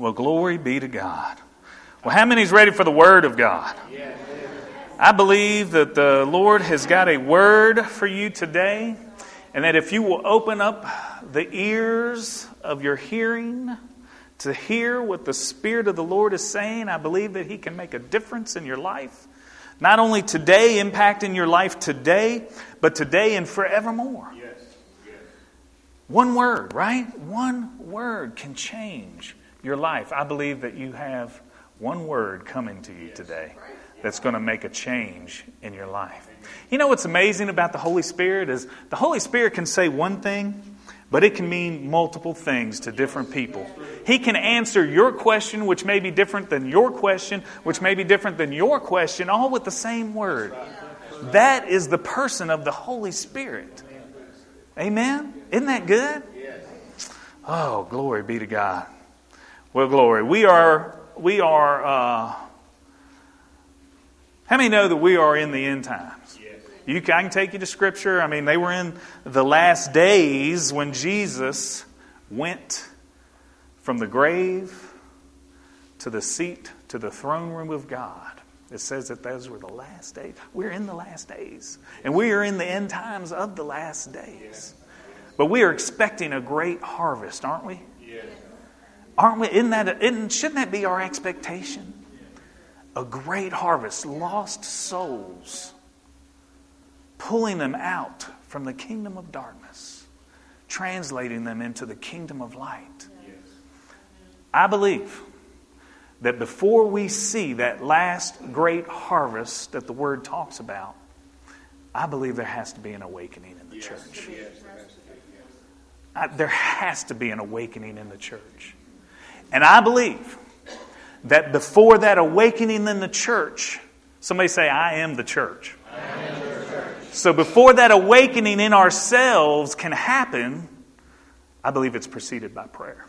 Well, glory be to God. Well, how many's ready for the Word of God? I believe that the Lord has got a word for you today, and that if you will open up the ears of your hearing to hear what the Spirit of the Lord is saying, I believe that He can make a difference in your life. Not only today, impacting your life today, but today and forevermore. Yes. One word, right? One word can change your life. I believe that you have one word coming to you today that's going to make a change in your life. You know what's amazing about the Holy Spirit is the Holy Spirit can say one thing, but it can mean multiple things to different people. He can answer your question, which may be different than your question, which may be different than your question, all with the same word. That is the person of the Holy Spirit. Amen? Isn't that good? Oh, glory be to God. Well, glory. We are. How many know that we are in the end times? I can take you to Scripture. I mean, they were in the last days when Jesus went from the grave to the seat, to the throne room of God. It says that those were the last days. We're in the last days. And we are in the end times of the last days. But we are expecting a great harvest, aren't we? Aren't we? Shouldn't that be our expectation? A great harvest, lost souls, pulling them out from the kingdom of darkness, translating them into the kingdom of light. I believe that before we see that last great harvest that the Word talks about, I believe there has to be an awakening in the church. There has to be an awakening in the church. And I believe that before that awakening in the church, somebody say, I am the church. I am the church. So before that awakening in ourselves can happen, I believe it's preceded by prayer.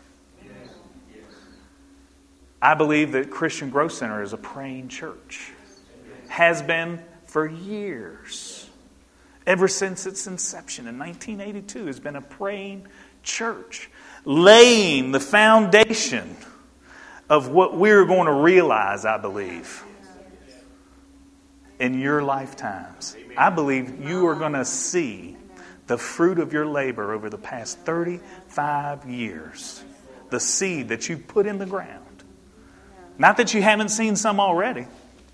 I believe that Christian Growth Center is a praying church. Has been for years. Ever since its inception in 1982 has been a praying church. Laying the foundation of what we're going to realize, I believe, in your lifetimes. I believe you are going to see the fruit of your labor over the past 35 years. The seed that you put in the ground. Not that you haven't seen some already.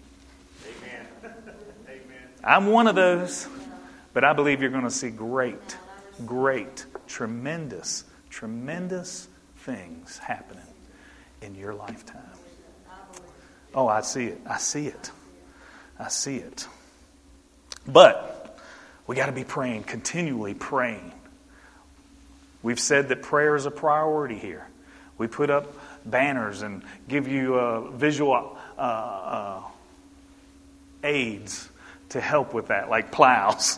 I'm one of those. But I believe you're going to see great, tremendous things happening in your lifetime. Oh, I see it. But we got to be praying, continually praying. We've said that prayer is a priority here. We put up banners and give you visual aids to help with that, like plows.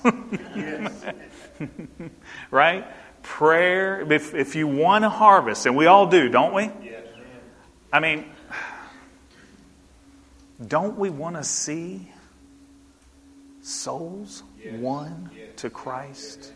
Right? Prayer, if you want to harvest, and we all do, don't we? I mean, don't we want to see souls won to Christ?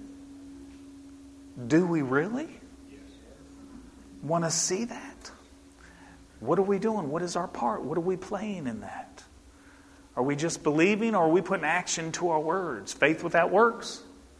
Do we really want to see that? What are we doing? What is our part? What are we playing in that? Are we just believing, or are we putting action to our words? Faith without works.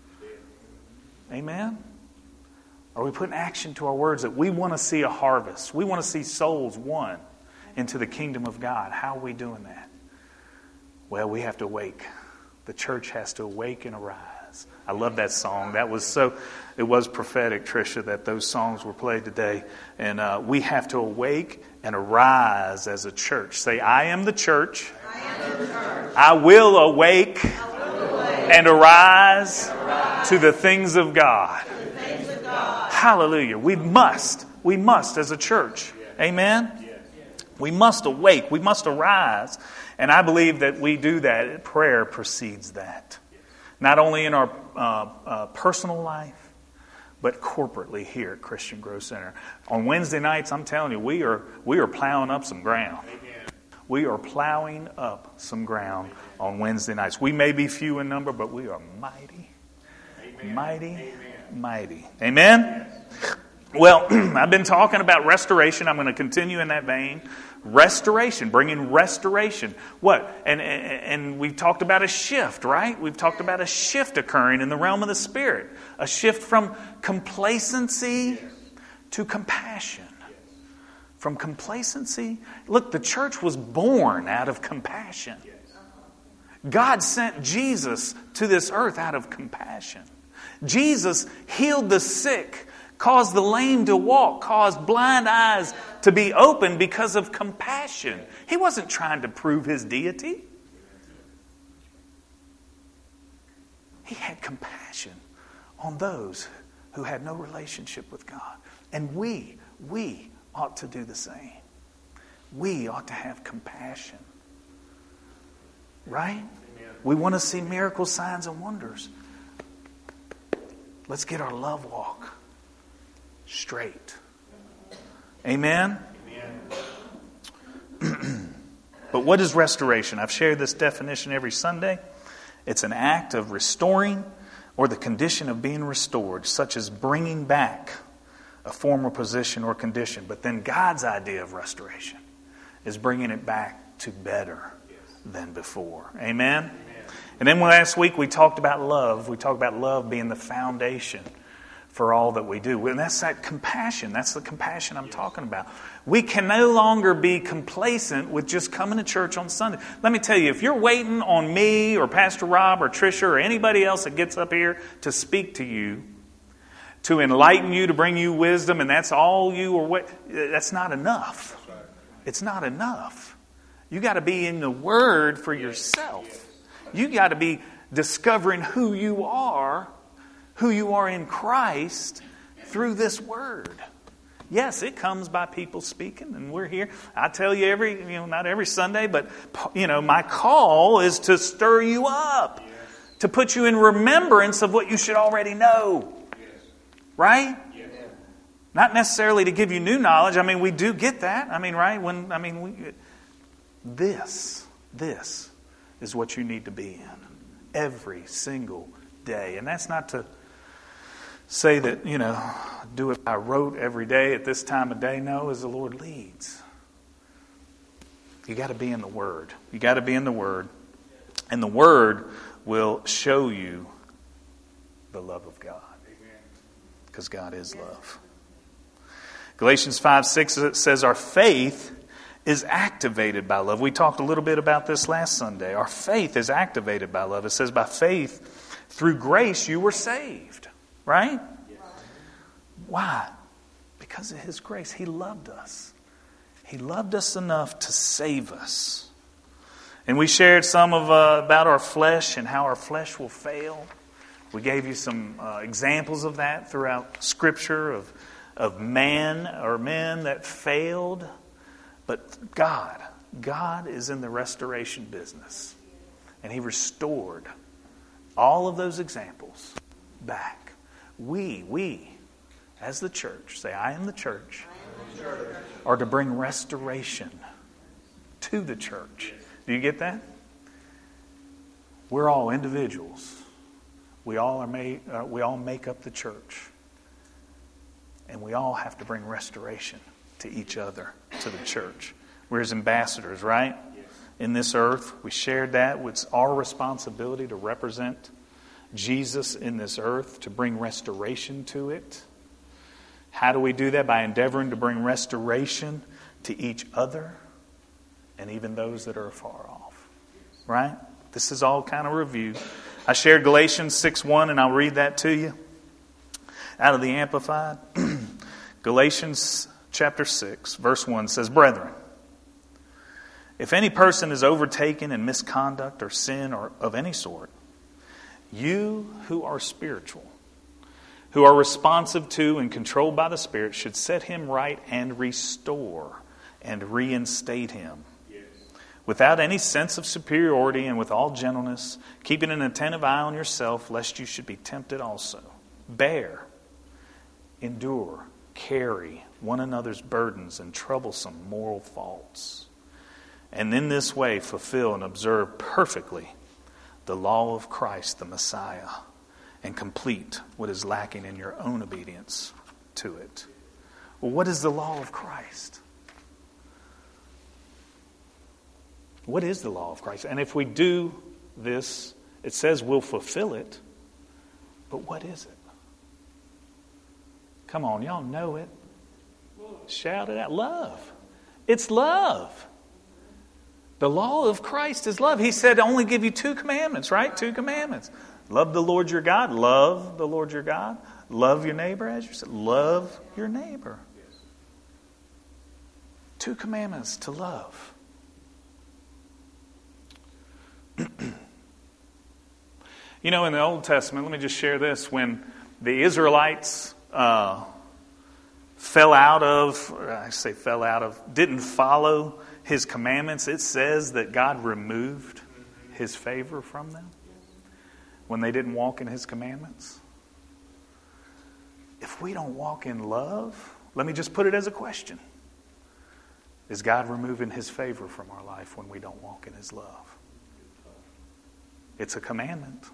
Amen? Are we putting action to our words that we want to see a harvest? We want to see souls won into the kingdom of God. How are we doing that? Well, we have to awake. The church has to awake and arise. I love that song. It was prophetic, Tricia, that those songs were played today. And we have to awake and arise as a church. Say, I am the church. I will awake and arise to the things of God. Hallelujah. We must as a church. Amen? We must awake. We must arise. And I believe that we do that. Prayer precedes that. Not only in our personal life, but corporately here at Christian Growth Center. On Wednesday nights, I'm telling you, we are plowing up some ground. We are plowing up some ground on Wednesday nights. We may be few in number, but we are mighty. Amen. Mighty. Amen. Well, I've been talking about restoration. I'm going to continue in that vein. Restoration, bringing restoration. What? And we've talked about a shift, right? We've talked about a shift occurring in the realm of the Spirit. A shift from complacency to compassion. From complacency. Look, the church was born out of compassion. God sent Jesus to this earth out of compassion. Jesus healed the sick, caused the lame to walk, caused blind eyes to be opened because of compassion. He wasn't trying to prove his deity. He had compassion on those who had no relationship with God. And we ought to do the same. We ought to have compassion. Right? Amen. We want to see miracles, signs, and wonders. Let's get our love walk straight. Amen? Amen. But what is restoration? I've shared this definition every Sunday. It's an act of restoring or the condition of being restored, such as bringing back a former position or condition. But then God's idea of restoration is bringing it back to better than before. Amen? Amen. And then last week we talked about love. We talked about love being the foundation for all that we do. And that's that compassion. That's the compassion I'm talking about. We can no longer be complacent with just coming to church on Sunday. Let me tell you, if you're waiting on me or Pastor Rob or Tricia or anybody else that gets up here to speak to you, to enlighten you, to bring you wisdom, and that's all you or what, that's not enough. It's not enough. You got to be in the Word for yourself. You got to be discovering who you are in Christ through this Word. Yes, it comes by people speaking, and we're here. I tell you not every Sunday, but my call is to stir you up, to put you in remembrance of what you should already know. Right? Yes. Not necessarily to give you new knowledge. I mean, we do get that. I mean, right? This is what you need to be in every single day. And that's not to say that, do it by rote every day at this time of day. No, as the Lord leads. You got to be in the Word. You got to be in the Word. And the Word will show you the love of God. Because God is love. Galatians 5:6 says our faith is activated by love. We talked a little bit about this last Sunday. Our faith is activated by love. It says by faith, through grace you were saved. Right? Yes. Why? Because of His grace. He loved us. He loved us enough to save us. And we shared some of about our flesh and how our flesh will fail. We gave you some examples of that throughout Scripture of man or men that failed. But God is in the restoration business. And He restored all of those examples back. We, as the church, say, I am the church, are to bring restoration to the church. Do you get that? We're all individuals. We all make up the church. And we all have to bring restoration to each other, to the church. We're His ambassadors, right? Yes. In this earth. We shared that. It's our responsibility to represent Jesus in this earth, to bring restoration to it. How do we do that? By endeavoring to bring restoration to each other and even those that are far off. Right? This is all kind of review. I shared Galatians 6:1, and I'll read that to you out of the Amplified. Galatians chapter 6, verse 1 says, Brethren, if any person is overtaken in misconduct or sin or of any sort, you who are spiritual, who are responsive to and controlled by the Spirit, should set him right and restore and reinstate him. Without any sense of superiority and with all gentleness, keeping an attentive eye on yourself, lest you should be tempted also. Bear, endure, carry one another's burdens and troublesome moral faults. And in this way fulfill and observe perfectly the law of Christ the Messiah, and complete what is lacking in your own obedience to it. Well, what is the law of Christ? What is the law of Christ? And if we do this, it says we'll fulfill it. But what is it? Come on, y'all know it. Shout it out. Love. It's love. The law of Christ is love. He said, I only give you 2 commandments, right? 2 commandments. Love the Lord your God. Love the Lord your God. Love your neighbor as yourself. Love your neighbor. 2 commandments to love. You know, in the Old Testament, let me just share this. When the Israelites didn't follow His commandments, it says that God removed His favor from them when they didn't walk in His commandments. If we don't walk in love, let me just put it as a question. Is God removing His favor from our life when we don't walk in His love? It's a commandment.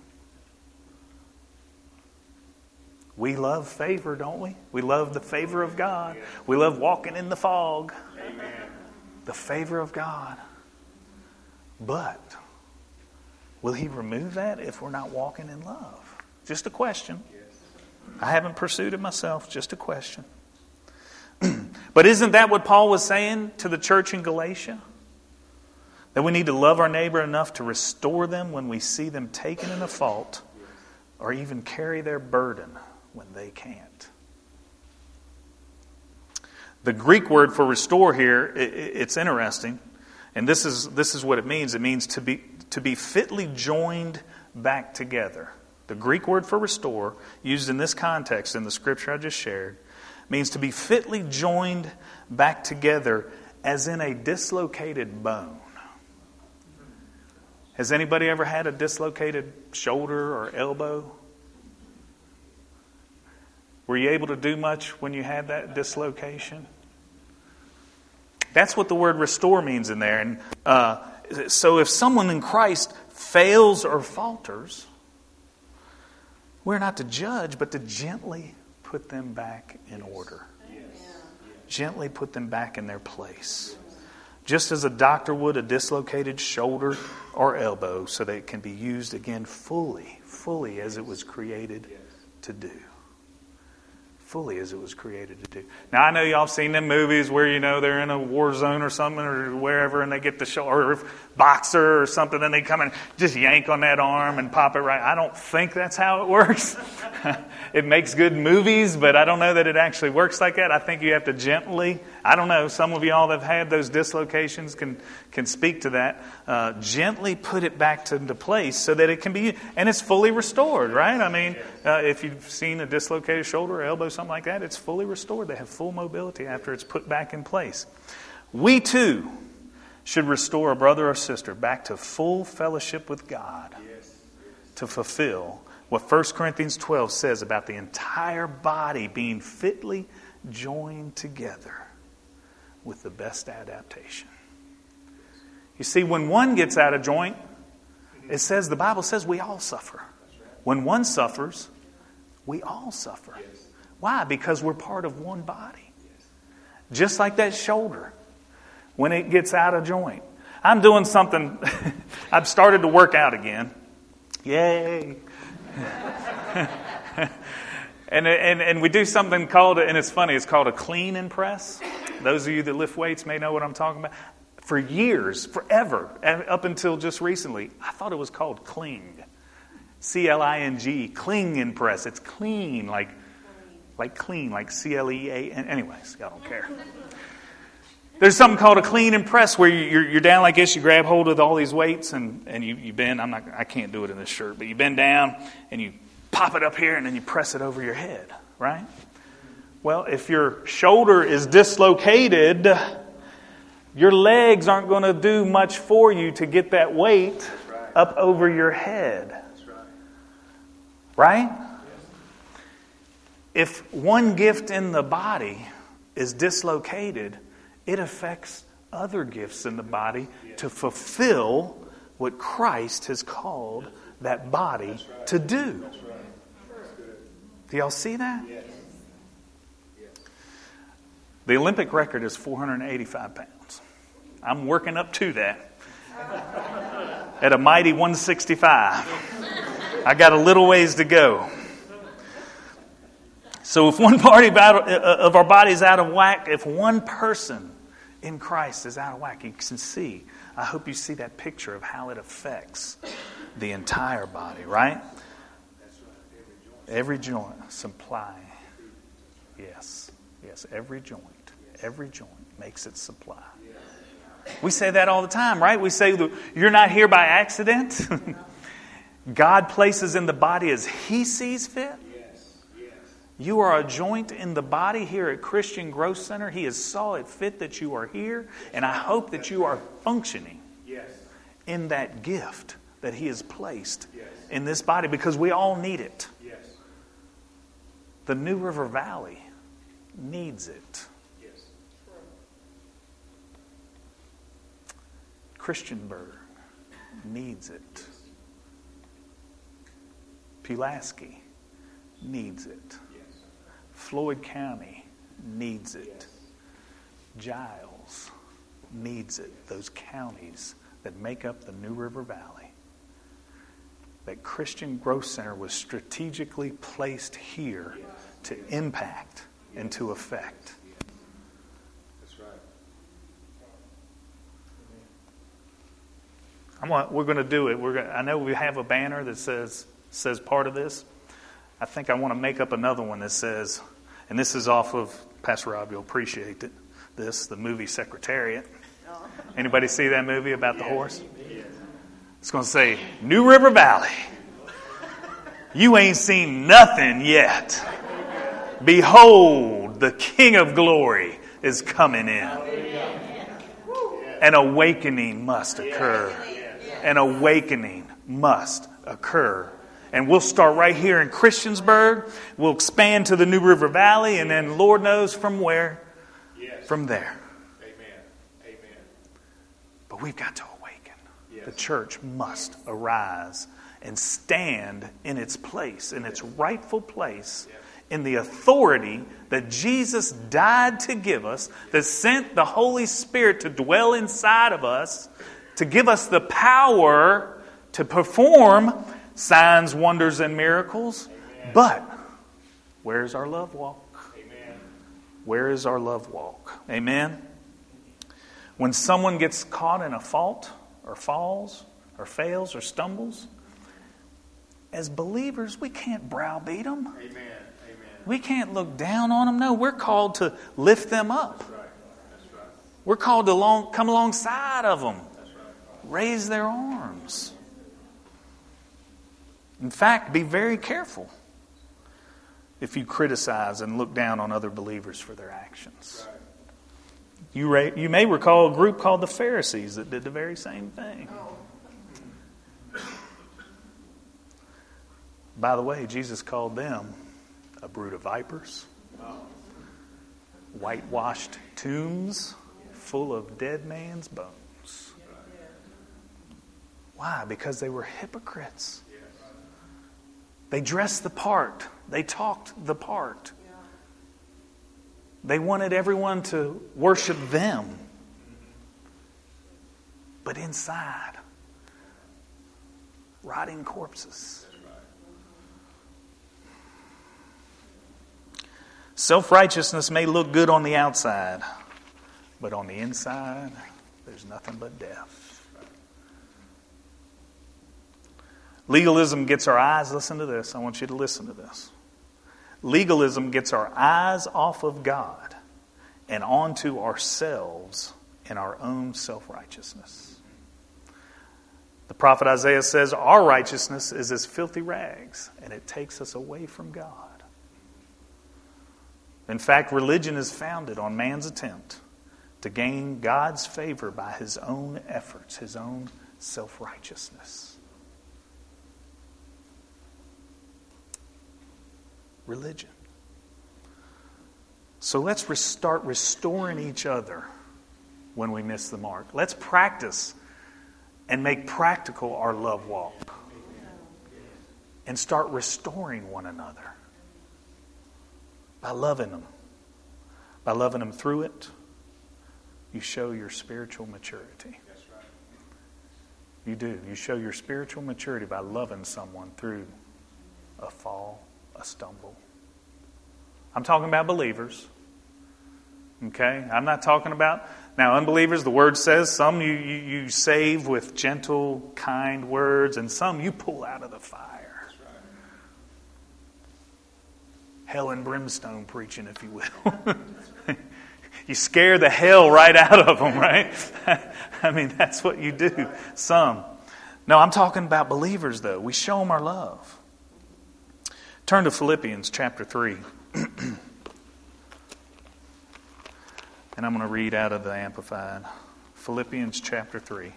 We love favor, don't we? We love the favor of God. We love walking in the fog. Amen. The favor of God. But will He remove that if we're not walking in love? Just a question. I haven't pursued it myself. Just a question. But isn't that what Paul was saying to the church in Galatia? That we need to love our neighbor enough to restore them when we see them taken in a fault, or even carry their burden when they can't. The Greek word for restore here, it's interesting, and this is what it means. It means to be fitly joined back together. The Greek word for restore, used in this context in the scripture I just shared, means to be fitly joined back together as in a dislocated bone. Has anybody ever had a dislocated shoulder or elbow? Were you able to do much when you had that dislocation? That's what the word restore means in there. And so if someone in Christ fails or falters, we're not to judge, but to gently put them back in order. Gently put them back in their place. Just as a doctor would a dislocated shoulder or elbow, so that it can be used again fully as it was created to do. Fully as it was created to do. Now, I know y'all have seen them movies where, they're in a war zone or something or wherever, and they get the shoulder, or boxer or something, and they come and just yank on that arm and pop it right. I don't think that's how it works. It makes good movies, but I don't know that it actually works like that. I think you have to gently, I don't know, some of y'all that have had those dislocations can speak to that. Gently put it back into place so that it can be, and it's fully restored, right? I mean, if you've seen a dislocated shoulder or elbow, something like that, it's fully restored. They have full mobility after it's put back in place. We too should restore a brother or sister back to full fellowship with God to fulfill what 1 Corinthians 12 says about the entire body being fitly joined together with the best adaptation. You see, when one gets out of joint, the Bible says we all suffer. When one suffers, we all suffer. Why? Because we're part of one body. Just like that shoulder, when it gets out of joint. I'm doing something, I've started to work out again. Yay! and we do something called, and it's funny, it's called a clean and press. Those of you that lift weights may know what I'm talking about. For years, forever, up until just recently, I thought it was called cling. C-L-I-N-G, cling and press. It's clean, like clean, like C-L-E-A-N. Anyways, y'all don't care. There's something called a clean and press where you're down like this, you grab hold of all these weights and you bend. I can't do it in this shirt, but you bend down and you pop it up here and then you press it over your head, right? Well, if your shoulder is dislocated, your legs aren't going to do much for you to get that weight up over your head. Right? If one gift in the body is dislocated, it affects other gifts in the body to fulfill what Christ has called that body to do. Do y'all see that? The Olympic record is 485 pounds. I'm working up to that. At a mighty 165. I got a little ways to go. So if one part of our body is out of whack, if one person in Christ is out of whack, you can see, I hope you see that picture of how it affects the entire body, right? Every joint supply. Yes, every joint makes its supply. We say that all the time, right? We say you're not here by accident. God places in the body as He sees fit. You are a joint in the body here at Christian Growth Center. He has saw it fit that you are here, and I hope that you are functioning in that gift that He has placed in this body, because we all need it. The New River Valley needs it. Christiansburg needs it. Pulaski needs it. Floyd County needs it. Giles needs it. Those counties that make up the New River Valley. That Christian Growth Center was strategically placed here to impact and to affect. That's right. We're going to do it. I know we have a banner that says part of this. I think I want to make up another one that says, and this is off of, Pastor Rob, you'll appreciate it, the movie Secretariat. Anybody see that movie about the horse? It's going to say, New River Valley, you ain't seen nothing yet. Behold, the King of Glory is coming in. An awakening must occur. An awakening must occur. And we'll start right here in Christiansburg. We'll expand to the New River Valley, and then Lord knows from where. From there. Amen. But we've got to awaken. The church must arise and stand in its place, in its rightful place, in the authority that Jesus died to give us, that sent the Holy Spirit to dwell inside of us, to give us the power to perform signs, wonders, and miracles. Amen. But where's our love walk? Amen. Where is our love walk? Amen. When someone gets caught in a fault or falls or fails or stumbles, as believers, we can't browbeat them. Amen. We can't look down on them. No, we're called to lift them up. That's right. We're called to come alongside of them. Raise their arms. In fact, be very careful if you criticize and look down on other believers for their actions. You may recall a group called the Pharisees that did the very same thing. By the way, Jesus called them a brood of vipers, whitewashed tombs full of dead man's bones. Why? Because they were hypocrites. They dressed the part. They talked the part. They wanted everyone to worship them. But inside, rotting corpses. Self-righteousness may look good on the outside, but on the inside, there's nothing but death. Legalism gets our eyes, listen to this, I want you to listen to this. Legalism gets our eyes off of God and onto ourselves in our own self-righteousness. The prophet Isaiah says, our righteousness is as filthy rags, and it takes us away from God. In fact, religion is founded on man's attempt to gain God's favor by his own efforts, his own self-righteousness. Religion. So let's start restoring each other when we miss the mark. Let's practice and make practical our love walk. And start restoring one another by loving them, by loving them through it, you show your spiritual maturity. That's right. You do. You show your spiritual maturity by loving someone through a fall, a stumble. I'm talking about believers. Okay? I'm not talking about... Now, unbelievers, the Word says, some you save with gentle, kind words, and some you pull out of the fire. That's right. Hell and brimstone preaching, if you will. You scare the hell right out of them, right? I mean, that's what you do. Some. No, I'm talking about believers, though. We show them our love. Turn to Philippians chapter 3. And I'm going to read out of the Amplified. Philippians chapter 3.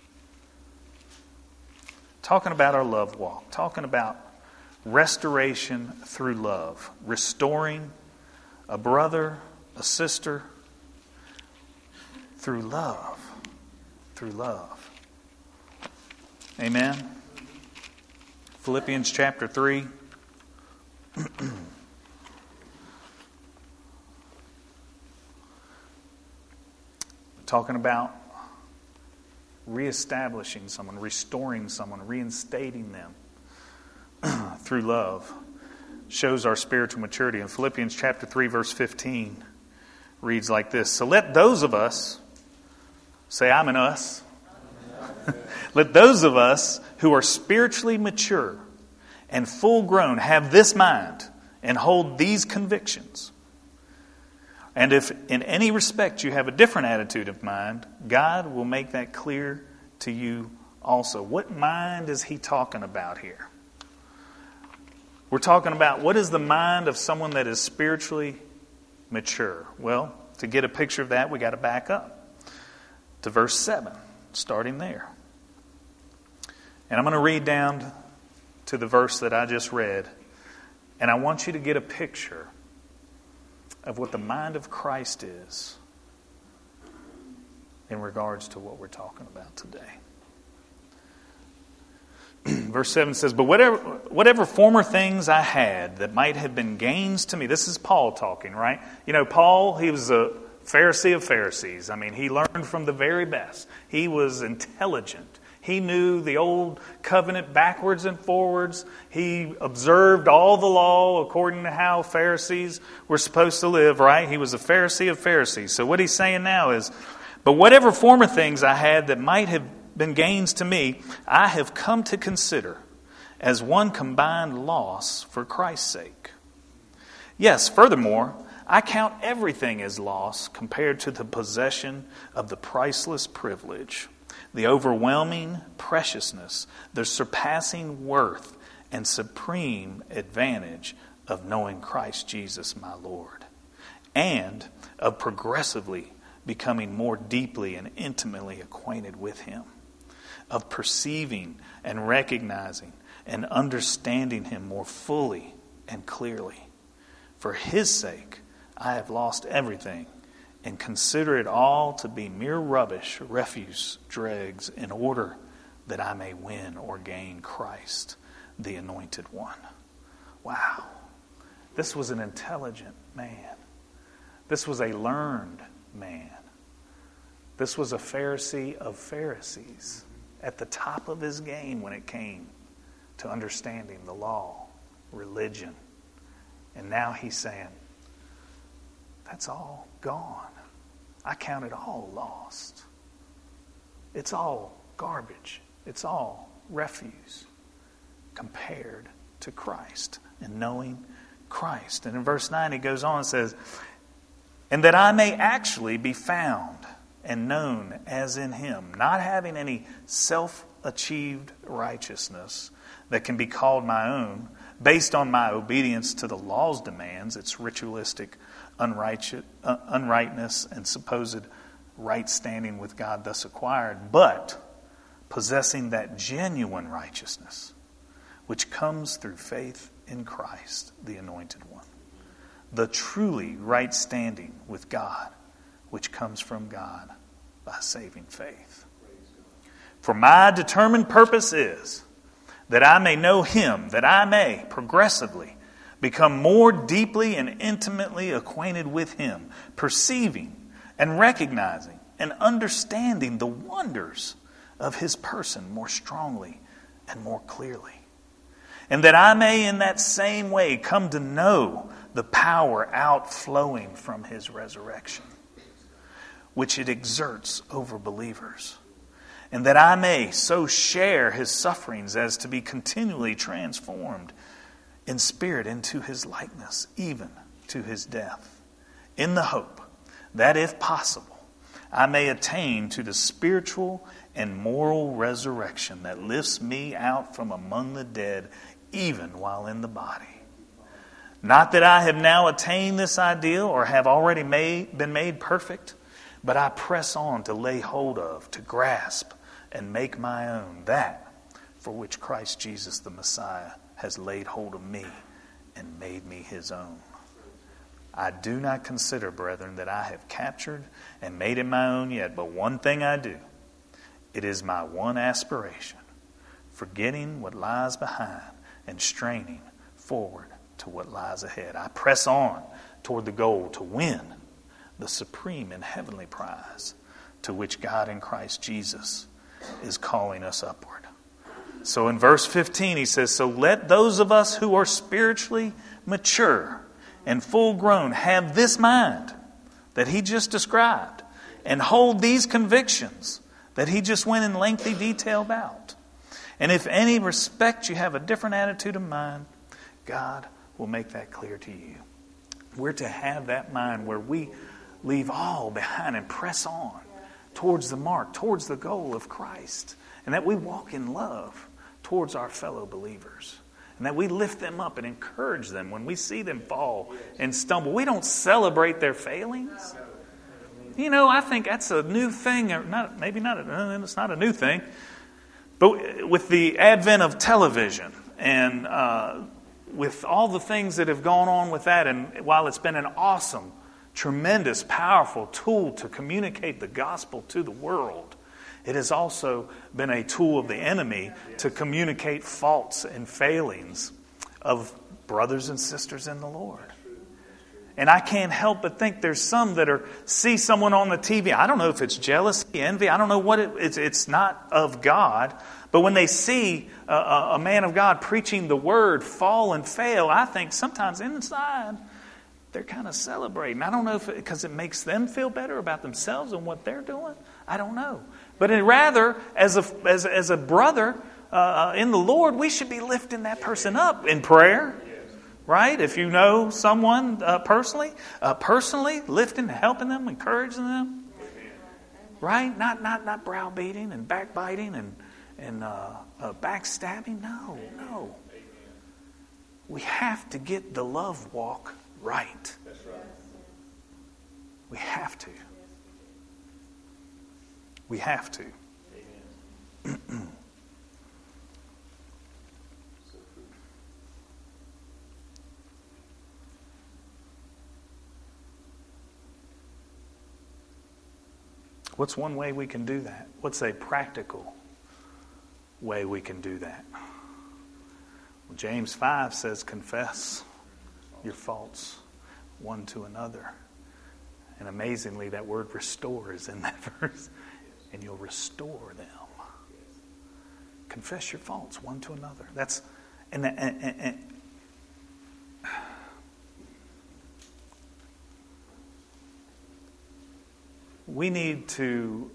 Talking about our love walk. Talking about restoration through love. Restoring a brother, a sister, through love. Through love. Amen. Philippians chapter 3. Talking about reestablishing someone, restoring someone, reinstating them through love. Shows our spiritual maturity. In Philippians chapter 3, verse 15, reads like this. So let those of us, say I'm an us. Let those of us who are spiritually mature and full grown have this mind and hold these convictions. And if in any respect you have a different attitude of mind, God will make that clear to you also. What mind is he talking about here? We're talking about what is the mind of someone that is spiritually mature. Well, to get a picture of that, we got to back up to verse 7, starting there. And I'm going to read down to the verse that I just read. And I want you to get a picture of what the mind of Christ is in regards to what we're talking about today. Verse 7 says, but whatever former things I had that might have been gains to me. This is Paul talking, right? You know, Paul, he was a Pharisee of Pharisees. I mean, he learned from the very best. He was intelligent. He knew the old covenant backwards and forwards. He observed all the law according to how Pharisees were supposed to live, right? He was a Pharisee of Pharisees. So what he's saying now is, but whatever former things I had that might have been gains to me, I have come to consider as one combined loss for Christ's sake. Yes, furthermore, I count everything as loss compared to the possession of the priceless privilege, the overwhelming preciousness, the surpassing worth, and supreme advantage of knowing Christ Jesus my Lord, and of progressively becoming more deeply and intimately acquainted with Him, of perceiving and recognizing and understanding Him more fully and clearly. For His sake, I have lost everything and consider it all to be mere rubbish, refuse, dregs, in order that I may win or gain Christ, the Anointed One. Wow. This was an intelligent man. This was a learned man. This was a Pharisee of Pharisees, at the top of his game when it came to understanding the law, religion. And now he's saying, that's all gone. I count it all lost. It's all garbage. It's all refuse compared to Christ and knowing Christ. And in verse 9 he goes on and says, and that I may actually be found and known as in Him, not having any self-achieved righteousness that can be called my own, based on my obedience to the law's demands, its ritualistic unrightness and supposed right standing with God thus acquired, but possessing that genuine righteousness which comes through faith in Christ, the Anointed One. The truly right standing with God, which comes from God by saving faith. For my determined purpose is that I may know Him, that I may progressively become more deeply and intimately acquainted with Him, perceiving and recognizing and understanding the wonders of His person more strongly and more clearly. And that I may in that same way come to know the power outflowing from His resurrection, which it exerts over believers. And that I may so share His sufferings as to be continually transformed in spirit into His likeness, even to His death, in the hope that if possible, I may attain to the spiritual and moral resurrection that lifts me out from among the dead, even while in the body. Not that I have now attained this ideal or have already been made perfect, but I press on to lay hold of, to grasp, and make my own that for which Christ Jesus the Messiah has laid hold of me and made me His own. I do not consider, brethren, that I have captured and made it my own yet, but one thing I do. It is my one aspiration, forgetting what lies behind and straining forward to what lies ahead. I press on toward the goal to win the supreme and heavenly prize to which God in Christ Jesus is calling us upward. So in verse 15 he says, so let those of us who are spiritually mature and full grown have this mind that he just described and hold these convictions that he just went in lengthy detail about. And if any respect you have a different attitude of mind, God will make that clear to you. We're to have that mind where we leave all behind and press on towards the mark, towards the goal of Christ. And that we walk in love towards our fellow believers. And that we lift them up and encourage them when we see them fall and stumble. We don't celebrate their failings. You know, I think that's a new thing. Or it's not a new thing. But with the advent of television and with all the things that have gone on with that, and while it's been an awesome, tremendous, powerful tool to communicate the gospel to the world, it has also been a tool of the enemy to communicate faults and failings of brothers and sisters in the Lord. And I can't help but think there's some that see someone on the TV. I don't know if it's jealousy, envy. I don't know what it's not of God. But when they see a man of God preaching the word fall and fail, I think sometimes inside they're kind of celebrating. I don't know if because it makes them feel better about themselves and what they're doing. I don't know. But rather, as a brother in the Lord, we should be lifting that person up in prayer. Right? If you know someone personally lifting, helping them, encouraging them. Right? Not browbeating and backbiting and backstabbing. No. We have to get the love walk right. That's right. We have to. We have to. Amen. What's one way we can do that? What's a practical way we can do that? Well, James 5 says, confess your faults one to another. And amazingly, that word restore is in that verse. And you'll restore them. Confess your faults one to another. That's and we need to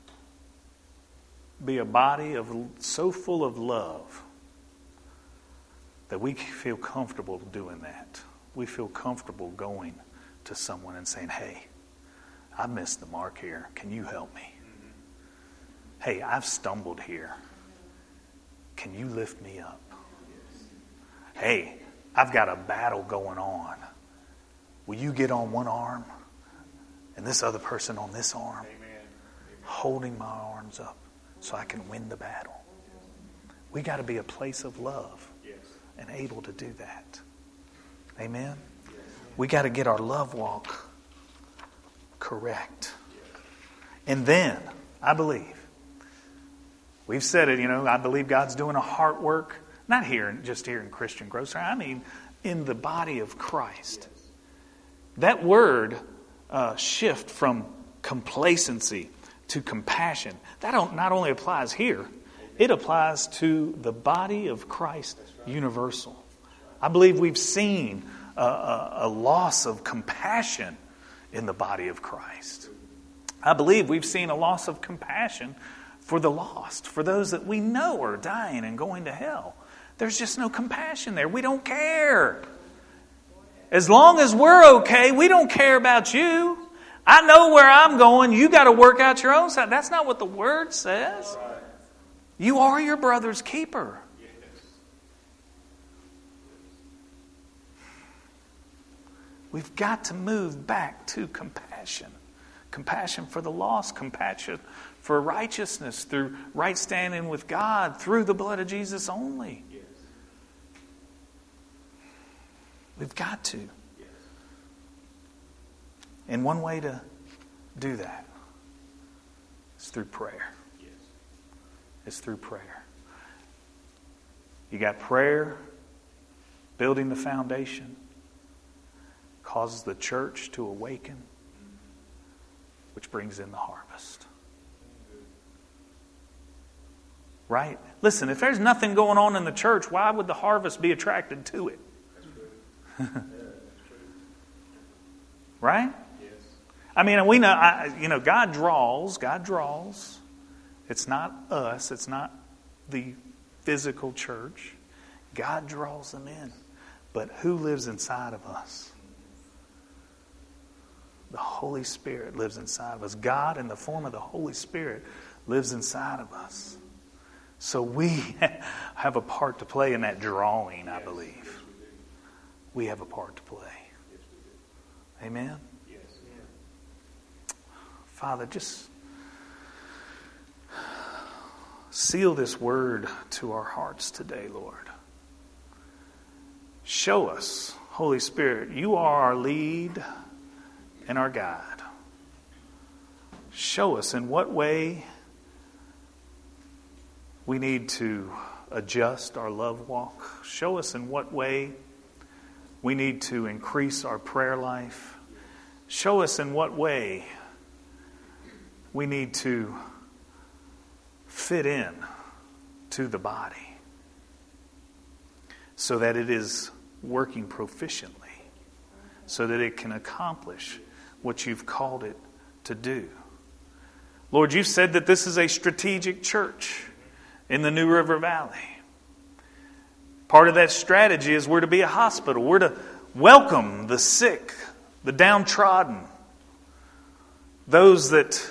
be a body so full of love that we feel comfortable doing that. We feel comfortable going to someone and saying, hey, I missed the mark here. Can you help me? Hey, I've stumbled here. Can you lift me up? Hey, I've got a battle going on. Will you get on one arm and this other person on this arm, holding my arms up so I can win the battle? We got to be a place of love and able to do that. Amen? We got to get our love walk correct. And then, I believe, we've said it, I believe God's doing a heart work, not just here in Christian Growth Center. I mean, in the body of Christ. That word shift from complacency to compassion, that not only applies here, it applies to the body of Christ universal. I believe we've seen a loss of compassion in the body of Christ. I believe we've seen a loss of compassion for the lost, for those that we know are dying and going to hell. There's just no compassion there. We don't care. As long as we're okay, we don't care about you. I know where I'm going. You got to work out your own side. That's not what the Word says. You are your brother's keeper. We've got to move back to compassion. Compassion for the lost, compassion for righteousness through right standing with God through the blood of Jesus only. We've got to. And one way to do that is through prayer. It's through prayer. You got prayer, building the foundation, causes the church to awaken, which brings in the harvest. Right? Listen, if there's nothing going on in the church, why would the harvest be attracted to it? Right? I mean, we know, God draws. It's not us. It's not the physical church. God draws them in. But who lives inside of us? The Holy Spirit lives inside of us. God, in the form of the Holy Spirit, lives inside of us. So we have a part to play in that drawing, I believe. We have a part to play. Amen? Father, just seal this word to our hearts today, Lord. Show us, Holy Spirit, you are our lead and our guide. Show us in what way we need to adjust our love walk. Show us in what way we need to increase our prayer life. Show us in what way we need to fit in to the body so that it is working proficiently, so that it can accomplish what you've called it to do. Lord, you've said that this is a strategic church in the New River Valley. Part of that strategy is we're to be a hospital. We're to welcome the sick, the downtrodden, those that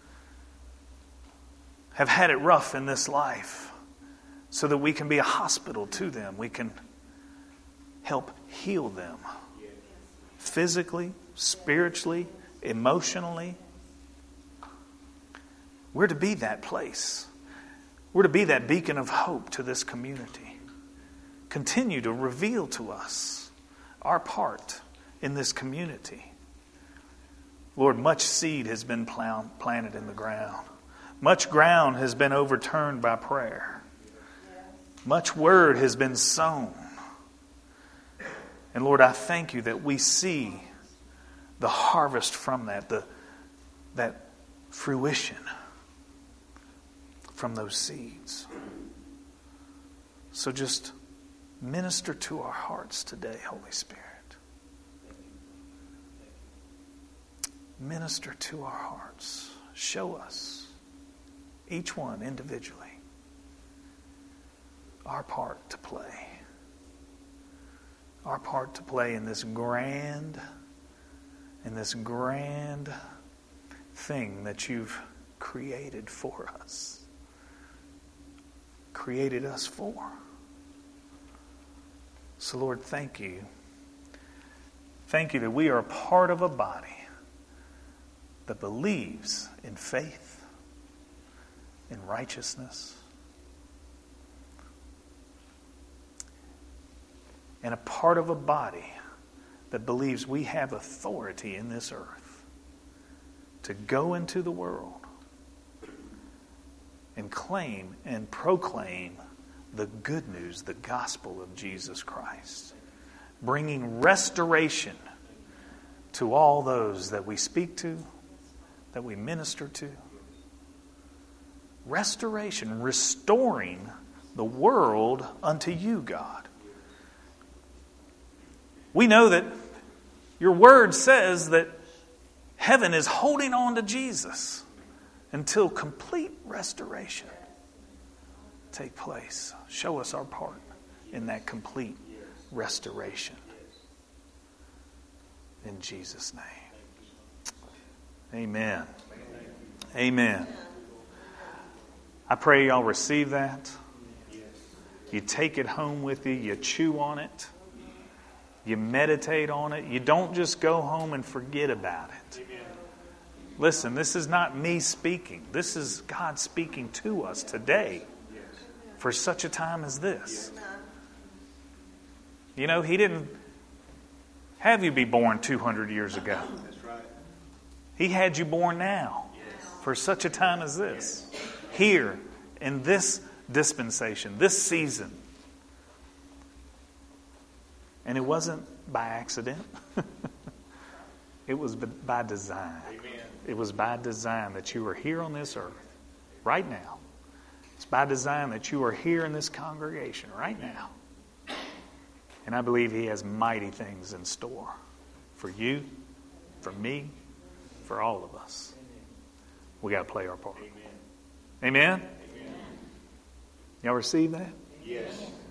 have had it rough in this life, so that we can be a hospital to them. We can help heal them physically, spiritually, emotionally. We're to be that place. We're to be that beacon of hope to this community. Continue to reveal to us our part in this community. Lord, much seed has been planted in the ground. Much ground has been overturned by prayer. Much word has been sown. And Lord, I thank you that we see the harvest from that fruition from those seeds. So just minister to our hearts today, Holy Spirit. Minister to our hearts. Show us, each one individually, our part to play. Our part to play in this grand thing that you've created for us. Created us for. So Lord, thank you. Thank you that we are a part of a body that believes in faith, in righteousness, and a part of a body that believes we have authority in this earth to go into the world and claim and proclaim the good news, the gospel of Jesus Christ. bringing restoration to all those that we speak to, that we minister to. Restoration, restoring the world unto you, God. We know that your word says that heaven is holding on to Jesus until complete restoration take place. Show us our part in that complete restoration. In Jesus' name. Amen. Amen. I pray y'all receive that. You take it home with you. You chew on it. You meditate on it. You don't just go home and forget about it. Listen, this is not me speaking. This is God speaking to us today for such a time as this. You know, He didn't have you be born 200 years ago. He had you born now for such a time as this. Here, in this dispensation, this season. And it wasn't by accident. It was by design. It was by design that you are here on this earth right now. It's by design that you are here in this congregation right now. And I believe He has mighty things in store for you, for me, for all of us. We got to play our part. Amen? Amen? Y'all receive that? Yes.